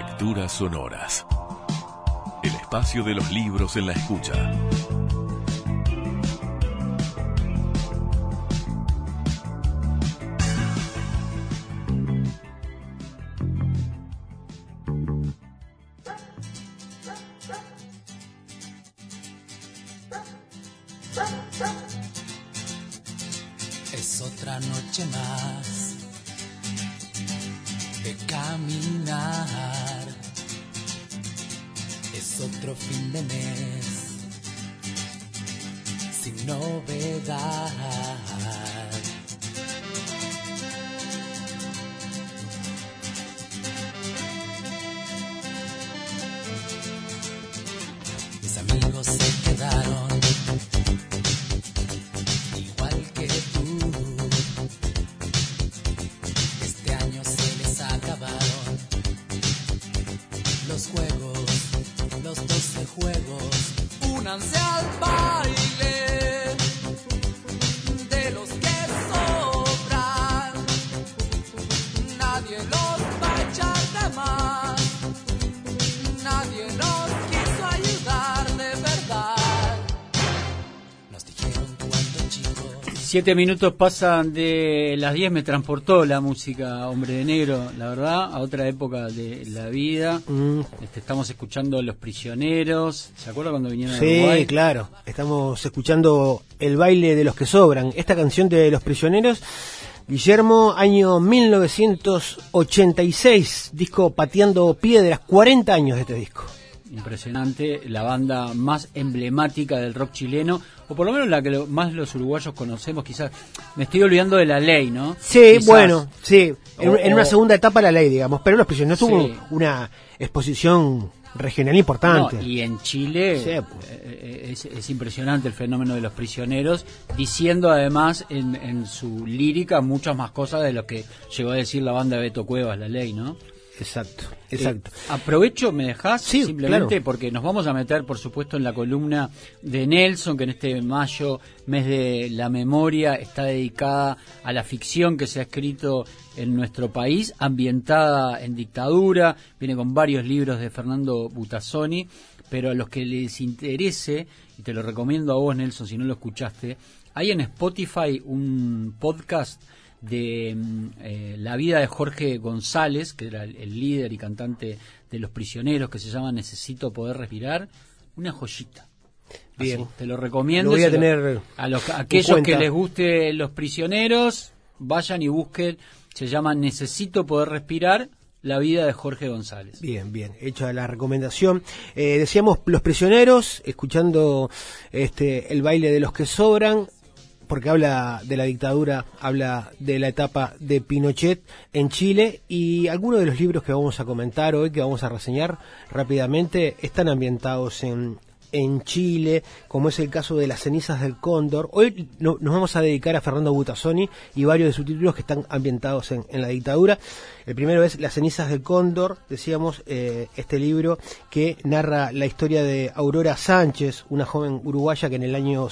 Lecturas sonoras. El espacio de los libros en la escucha. Es otra noche más de caminar, es otro fin de mes sin novedad. Mis amigos se quedaron igual que tú. Este año se les acabaron los juegos, los 12 juegos. Únanse al baile de los que sobran. Nadie los va a echar de más. Nadie los quiso ayudar de verdad. Nos dijeron cuando chicos. 7 minutos pasan de las 10, me transportó la música Hombre de Negro, la verdad, a otra época de la vida. Estamos escuchando Los Prisioneros, ¿se acuerda cuando vinieron a Uruguay? Sí, claro, estamos escuchando El baile de los que sobran, esta canción de Los Prisioneros. Guillermo, año 1986, disco Pateando Piedras, 40 años de este disco. Impresionante, la banda más emblemática del rock chileno, o por lo menos la que más los uruguayos conocemos, quizás. Me estoy olvidando de La Ley, ¿no? Sí, Quizás. bueno, sí, en una segunda etapa La Ley, digamos, pero Los Prisioneros tuvo una exposición regional importante. No, y en Chile sí, es impresionante el fenómeno de Los Prisioneros, diciendo además en su lírica muchas más cosas de lo que llegó a decir la banda de Beto Cuevas, La Ley, ¿no? Exacto. Aprovecho, ¿me dejás? Sí, simplemente claro. Porque nos vamos a meter, por supuesto, en la columna de Nelson, que en este mayo, mes de la memoria, está dedicada a la ficción que se ha escrito en nuestro país, ambientada en dictadura, viene con varios libros de Fernando Butazzoni, pero a los que les interese, y te lo recomiendo a vos, Nelson, si no lo escuchaste, hay en Spotify un podcast de la vida de Jorge González, que era el líder y cantante de Los Prisioneros, que se llama Necesito Poder Respirar, una joyita. Bien. Así, te lo recomiendo. Lo voy a tener a aquellos que les guste Los Prisioneros, vayan y busquen, se llama Necesito Poder Respirar, la vida de Jorge González. Bien, hecha la recomendación. Decíamos Los Prisioneros, escuchando El baile de los que sobran, porque habla de la dictadura, habla de la etapa de Pinochet en Chile, y algunos de los libros que vamos a comentar hoy, que vamos a reseñar rápidamente, están ambientados en Chile, como es el caso de Las cenizas del cóndor. Hoy nos vamos a dedicar a Fernando Butazzoni y varios de sus títulos que están ambientados en la dictadura. El primero es Las cenizas del cóndor, decíamos, este libro que narra la historia de Aurora Sánchez, una joven uruguaya que en el año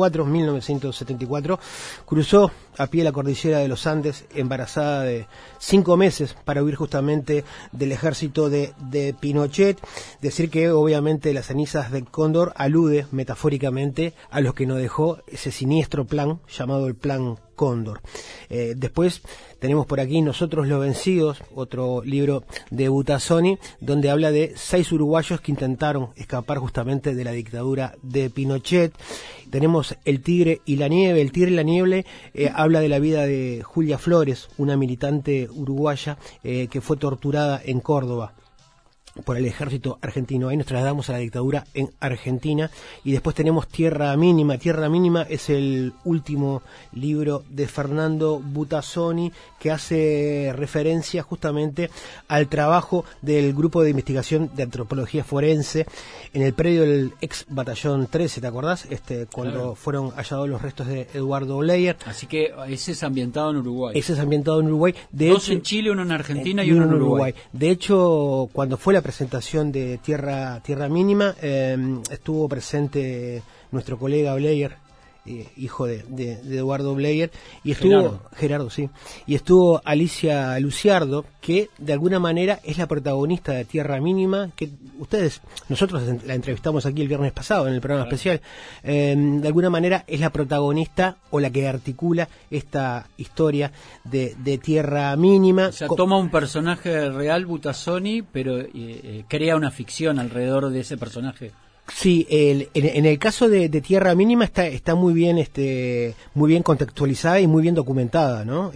1974, cruzó a pie la cordillera de los Andes embarazada de 5 meses para huir justamente del ejército de Pinochet. Decir que obviamente Las cenizas del cóndor alude metafóricamente a lo que nos dejó ese siniestro plan llamado el Plan Cóndor. Después tenemos por aquí Nosotros los vencidos, otro libro de Butazzoni, donde habla de 6 uruguayos que intentaron escapar justamente de la dictadura de Pinochet. Tenemos El tigre y la nieve. El tigre y la nieve habla de la vida de Julia Flores, una militante uruguaya que fue torturada en Córdoba por el ejército argentino. Ahí nos trasladamos a la dictadura en Argentina. Y después tenemos Tierra Mínima. Tierra Mínima es el último libro de Fernando Butazzoni, que hace referencia justamente al trabajo del grupo de investigación de antropología forense en el predio del ex batallón 13, ¿te acordás? Cuando fueron hallados los restos de Eduardo Bleyer. Así que ese es ambientado en Uruguay. Ese es ambientado en Uruguay. Dos en Chile, uno en Argentina y uno en Uruguay. De hecho, cuando fue la presentación de Tierra Mínima, estuvo presente nuestro colega Bleyer hijo de Eduardo Bleyer, y estuvo Gerardo, sí, y estuvo Alicia Luciardo, que de alguna manera es la protagonista de Tierra Mínima, que nosotros la entrevistamos aquí el viernes pasado en el programa especial, de alguna manera es la protagonista o la que articula esta historia de Tierra Mínima. O sea, toma un personaje real, Butazzoni, pero crea una ficción alrededor de ese personaje. Sí, en el caso de Tierra Mínima está muy bien contextualizada y muy bien documentada, ¿no?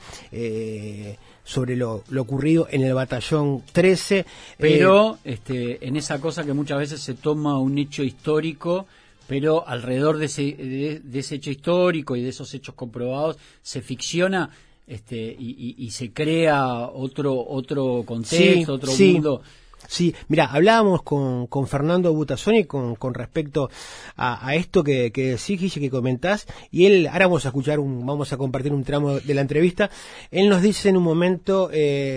Sobre lo ocurrido en el batallón 13. Pero en esa cosa que muchas veces se toma un hecho histórico, pero alrededor de ese hecho histórico y de esos hechos comprobados se ficciona y se crea otro contexto, otro mundo. Sí, mira, hablábamos con Fernando Butazzoni con respecto a esto que decís, Guille, que comentás, y él, ahora vamos a compartir un tramo de la entrevista. Él nos dice en un momento,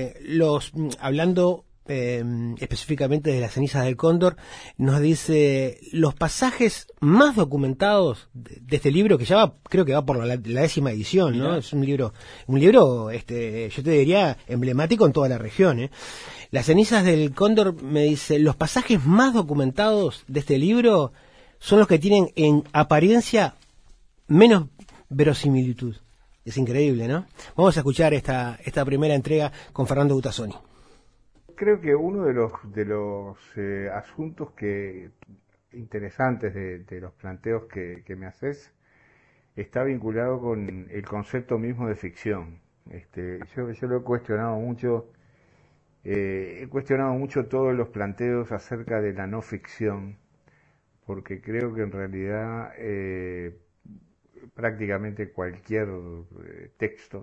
hablando específicamente de las cenizas del Cóndor, nos dice los pasajes más documentados de este libro, que ya creo que va por la 10ª edición, ¿no? Es un libro, yo te diría, emblemático en toda la región, Las cenizas del Cóndor, me dice, los pasajes más documentados de este libro son los que tienen en apariencia menos verosimilitud. Es increíble, ¿no? Vamos a escuchar esta primera entrega con Fernando Butazzoni. Creo que uno de los asuntos interesantes de los planteos que me haces está vinculado con el concepto mismo de ficción. Yo lo he cuestionado mucho. He cuestionado mucho todos los planteos acerca de la no ficción, porque creo que en realidad prácticamente cualquier texto,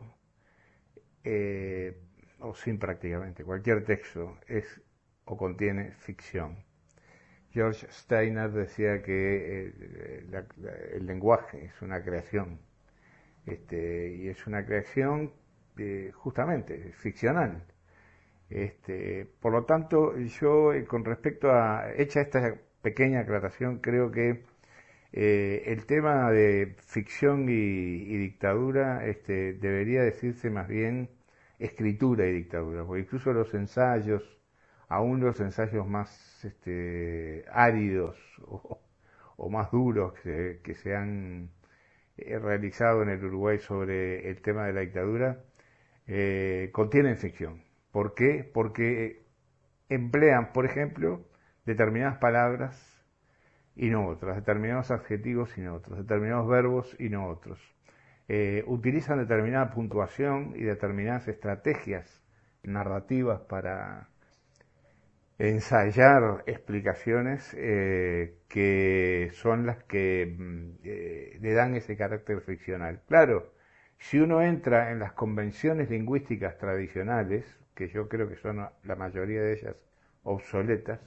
o sin prácticamente, cualquier texto es o contiene ficción. George Steiner decía que el lenguaje es una creación, y es una creación justamente ficcional. Por lo tanto, yo con respecto a, hecha esta pequeña aclaración, creo que el tema de ficción y dictadura debería decirse más bien escritura y dictadura, porque incluso los ensayos, aún los ensayos más áridos o más duros que se han realizado en el Uruguay sobre el tema de la dictadura, contienen ficción. ¿Por qué? Porque emplean, por ejemplo, determinadas palabras y no otras, determinados adjetivos y no otros, determinados verbos y no otros. Utilizan determinada puntuación y determinadas estrategias narrativas para ensayar explicaciones que son las que le dan ese carácter ficcional. Claro, si uno entra en las convenciones lingüísticas tradicionales, que yo creo que son la mayoría de ellas obsoletas,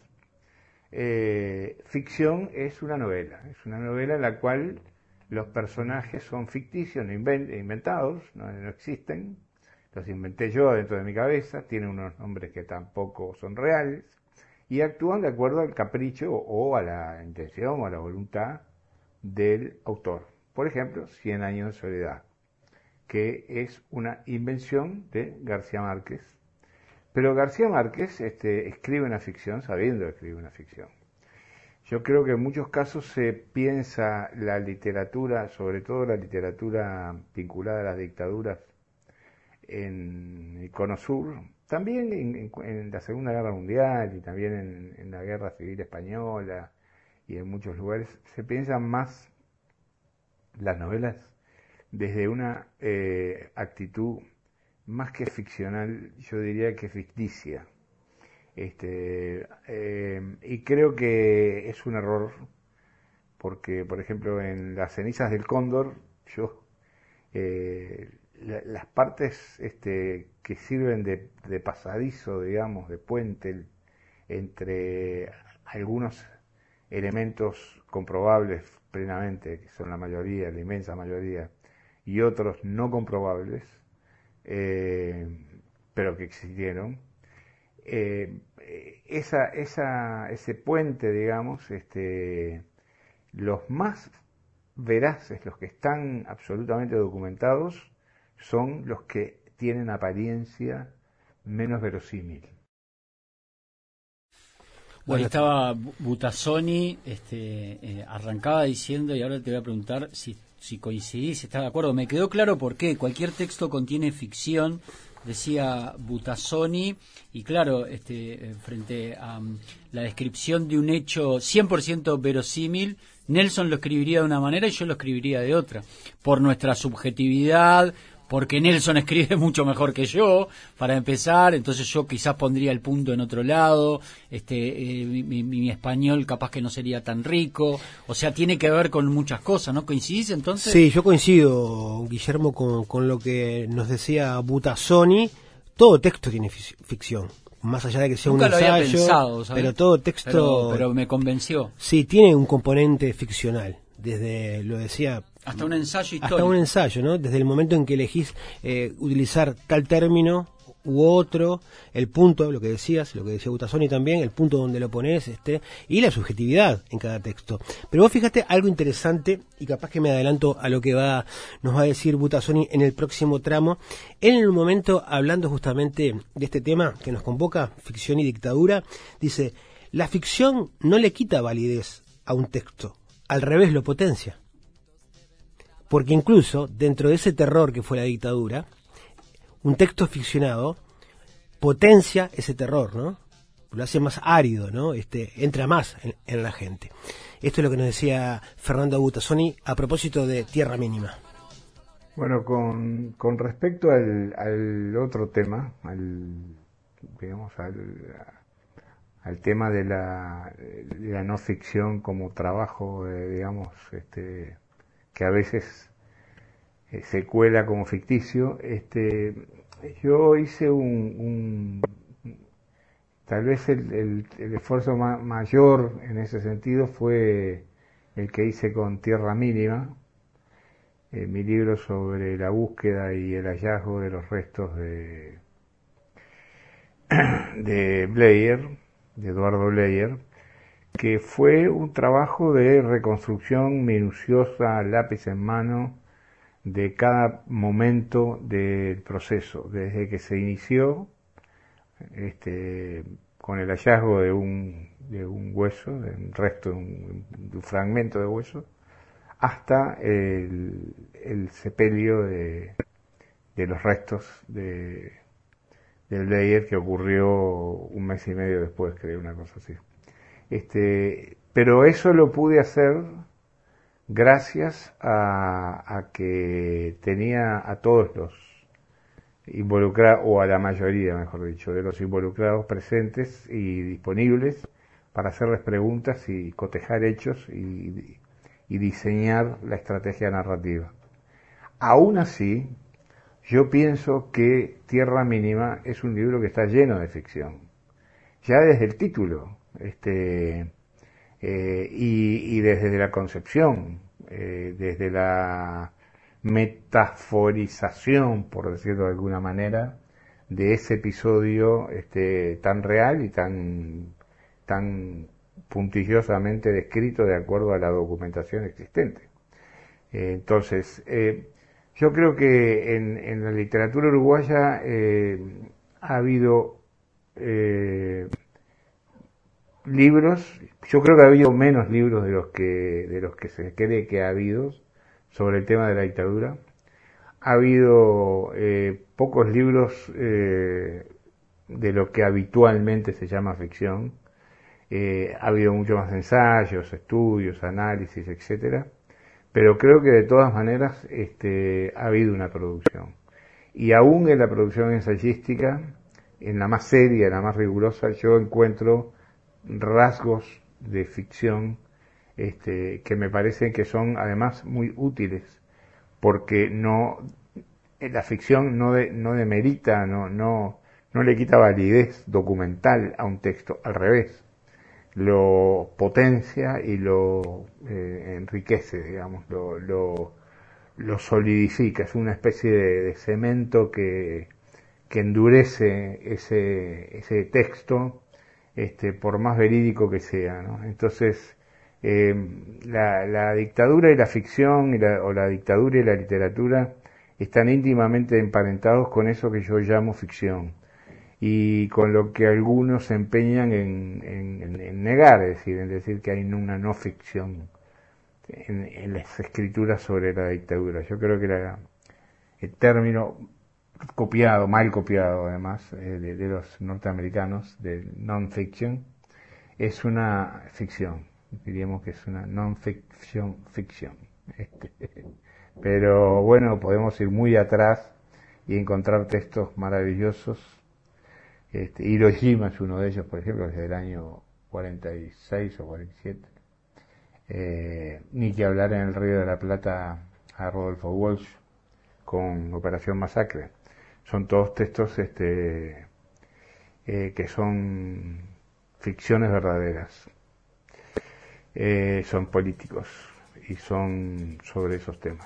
ficción es una novela en la cual los personajes son ficticios, inventados, no existen, los inventé yo dentro de mi cabeza, tienen unos nombres que tampoco son reales, y actúan de acuerdo al capricho o a la intención o a la voluntad del autor. Por ejemplo, 100 años de soledad, que es una invención de García Márquez. Pero García Márquez escribe una ficción sabiendo escribir una ficción. Yo creo que en muchos casos se piensa la literatura, sobre todo la literatura vinculada a las dictaduras en el Cono Sur, también en la Segunda Guerra Mundial y también en la Guerra Civil Española y en muchos lugares, se piensan más las novelas desde una actitud más que ficcional, yo diría que ficticia. Y creo que es un error, porque, por ejemplo, en Las cenizas del Cóndor, las partes que sirven de pasadizo, digamos, de puente entre algunos elementos comprobables plenamente, que son la mayoría, la inmensa mayoría, y otros no comprobables, pero que existieron, ese puente, digamos, los más veraces, los que están absolutamente documentados, son los que tienen apariencia menos verosímil. Bueno, estaba Butazzoni, arrancaba diciendo, y ahora te voy a preguntar si coincidís, si estás de acuerdo. Me quedó claro por qué. Cualquier texto contiene ficción, decía Butazzoni, y claro, frente a la descripción de un hecho 100% verosímil, Nelson lo escribiría de una manera y yo lo escribiría de otra, por nuestra subjetividad, porque Nelson escribe mucho mejor que yo, para empezar, entonces yo quizás pondría el punto en otro lado, mi español capaz que no sería tan rico, o sea, tiene que ver con muchas cosas, ¿no? ¿Coincidís entonces? Sí, yo coincido, Guillermo, con lo que nos decía Butazzoni. Todo texto tiene ficción, más allá de que sea Nunca un lo ensayo, había pensado, ¿sabes? Pero todo texto... Pero me convenció. Sí, tiene un componente ficcional, desde, lo decía... Hasta un ensayo histórico. Hasta un ensayo, ¿no? Desde el momento en que elegís utilizar tal término u otro, el punto, lo que decías, lo que decía Butazzoni también, el punto donde lo pones, y la subjetividad en cada texto. Pero vos fíjate algo interesante, y capaz que me adelanto a lo que nos va a decir Butazzoni en el próximo tramo. Él, en un momento, hablando justamente de este tema que nos convoca, ficción y dictadura, dice: la ficción no le quita validez a un texto, al revés lo potencia. Porque incluso dentro de ese terror que fue la dictadura, un texto ficcionado potencia ese terror, ¿no? Lo hace más árido, ¿no? Entra más en la gente. Esto es lo que nos decía Fernando Butazzoni a propósito de Tierra Mínima. Bueno, con respecto al otro tema, al tema de la no ficción como trabajo, que a veces se cuela como ficticio, yo hice tal vez el esfuerzo mayor en ese sentido fue el que hice con Tierra Mínima, mi libro sobre la búsqueda y el hallazgo de los restos de Bleyer, de Eduardo Bleyer, que fue un trabajo de reconstrucción minuciosa, lápiz en mano, de cada momento del proceso, desde que se inició con el hallazgo de un hueso, de un resto, de un fragmento de hueso, hasta el sepelio de los restos del Bleyer, que ocurrió un mes y medio después, creo, una cosa así. Pero eso lo pude hacer gracias a que tenía a todos los involucrados, o a la mayoría, mejor dicho, de los involucrados presentes y disponibles para hacerles preguntas y cotejar hechos y diseñar la estrategia narrativa. Aún así, yo pienso que Tierra Mínima es un libro que está lleno de ficción, ya desde el título, y desde la concepción, desde la metaforización, por decirlo de alguna manera, de ese episodio tan real y tan puntillosamente descrito de acuerdo a la documentación existente. Entonces, yo creo que en la literatura uruguaya ha habido libros, yo creo que ha habido menos libros de los que se cree que ha habido sobre el tema de la dictadura. Ha habido pocos libros de lo que habitualmente se llama ficción. Ha habido mucho más ensayos, estudios, análisis, etcétera. Pero creo que de todas maneras ha habido una producción. Y aún en la producción ensayística, en la más seria, en la más rigurosa, yo encuentro rasgos de ficción que me parecen que son además muy útiles, porque la ficción no demerita, no le quita validez documental a un texto, al revés, lo potencia y lo enriquece, digamos, lo solidifica, es una especie de cemento que endurece ese texto, por más verídico que sea, ¿no? Entonces, La dictadura y la ficción, o la dictadura y la literatura, están íntimamente emparentados con eso que yo llamo ficción, y con lo que algunos se empeñan en negar, es decir, en decir que hay una no ficción en las escrituras sobre la dictadura. Yo creo que el término copiado, mal copiado además, de los norteamericanos, del non-fiction, es una ficción, diríamos que es una non-fiction ficción. Pero bueno, podemos ir muy atrás y encontrar textos maravillosos. Hiroshima es uno de ellos, por ejemplo, desde el año 46 o 47. Ni que hablar en el Río de la Plata a Rodolfo Walsh con Operación Masacre. Son todos textos que son ficciones verdaderas. Son políticos y son sobre esos temas.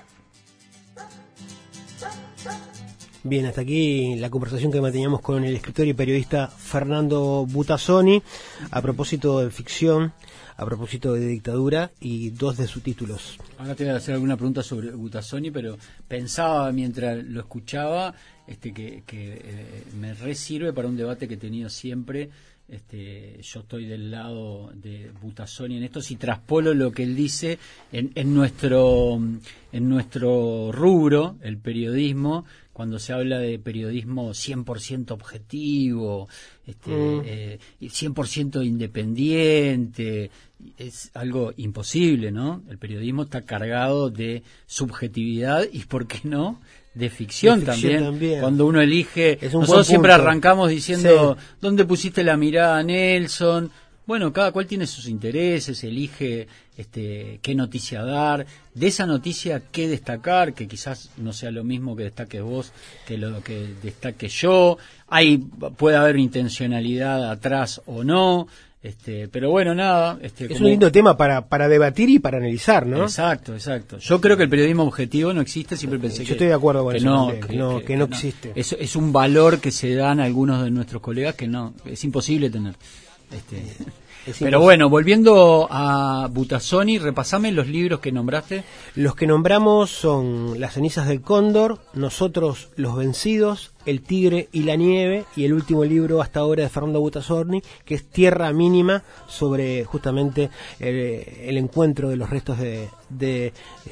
Bien, hasta aquí la conversación que manteníamos con el escritor y periodista Fernando Butazzoni a propósito de ficción, a propósito de dictadura y dos de sus títulos. Ahora te voy a hacer alguna pregunta sobre Butazzoni, pero pensaba mientras lo escuchaba que me re sirve para un debate que he tenido siempre. Yo estoy del lado de Butazzoni en esto, si traspolo lo que él dice en nuestro rubro, el periodismo, cuando se habla de periodismo 100% objetivo, 100% independiente, es algo imposible, ¿no? El periodismo está cargado de subjetividad y, ¿por qué no?, de ficción, también. Cuando uno elige, nosotros siempre arrancamos diciendo, sí, ¿dónde pusiste la mirada, Nelson? Bueno, cada cual tiene sus intereses, elige qué noticia dar, de esa noticia qué destacar, que quizás no sea lo mismo que destaques vos que lo que destaque yo. Puede haber intencionalidad atrás o no. Pero bueno, nada. Es un lindo tema para debatir y para analizar, ¿no? Exacto. Yo creo que el periodismo objetivo no existe, siempre pensé que... Yo estoy de acuerdo con eso, que no existe. Es un valor que se dan algunos de nuestros colegas que no, es imposible tener. Pero bueno, volviendo a Butazzoni, repasame los libros que nombraste. Los que nombramos son Las cenizas del cóndor, Nosotros los vencidos, El tigre y la nieve, y el último libro hasta ahora de Fernando Butazzoni, que es Tierra mínima, sobre justamente el encuentro de los restos de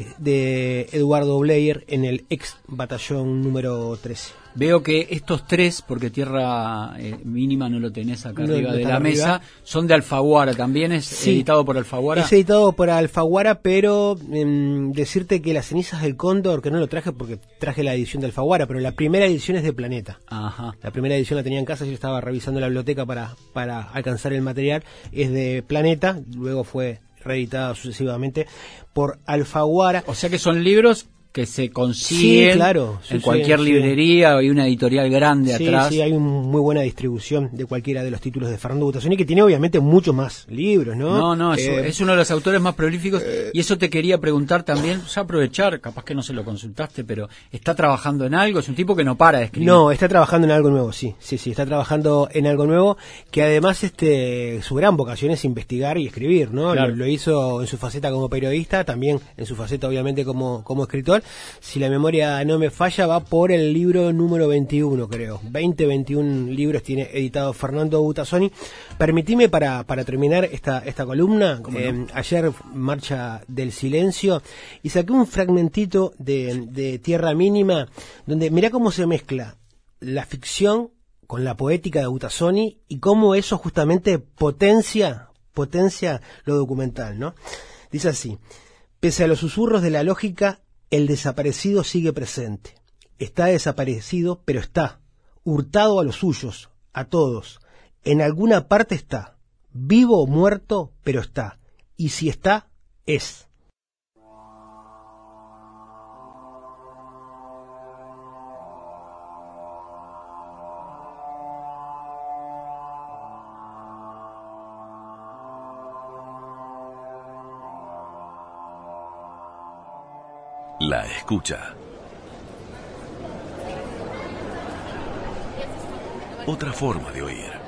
Eduardo Bleier en el ex batallón número 13. Veo que estos tres, porque Tierra mínima no lo tenés acá arriba de la mesa, son de Alfaguara, también es editado por Alfaguara. Es editado por Alfaguara, pero decirte que Las cenizas del cóndor, que no lo traje porque traje la edición de Alfaguara, pero la primera edición es de Planeta. Ajá. La primera edición la tenía en casa, yo estaba revisando la biblioteca para alcanzar el material, es de Planeta, luego fue reeditada sucesivamente por Alfaguara. O sea que son libros que se consiguen en cualquier librería, hay una editorial grande atrás. Sí, hay muy buena distribución de cualquiera de los títulos de Fernando Butazzoni, que tiene obviamente muchos más libros, ¿no? No, es uno de los autores más prolíficos, y eso te quería preguntar también, ya aprovechar, capaz que no se lo consultaste, pero ¿está trabajando en algo? Es un tipo que no para de escribir. No, está trabajando en algo nuevo, sí, está trabajando en algo nuevo, que además su gran vocación es investigar y escribir, ¿no? Claro. Lo hizo en su faceta como periodista, también en su faceta obviamente como escritor. Si la memoria no me falla, va por el libro número 21, creo. 21 libros tiene editado Fernando Butazzoni. Permitime para terminar esta columna, no? Ayer Marcha del Silencio, y saqué un fragmentito de Tierra Mínima, donde mirá cómo se mezcla la ficción con la poética de Butazzoni y cómo eso justamente potencia lo documental, ¿no? Dice así: pese a los susurros de la lógica, el desaparecido sigue presente. Está desaparecido, pero está. Hurtado a los suyos, a todos. En alguna parte está. Vivo o muerto, pero está. Y si está, es. La escucha. Otra forma de oír.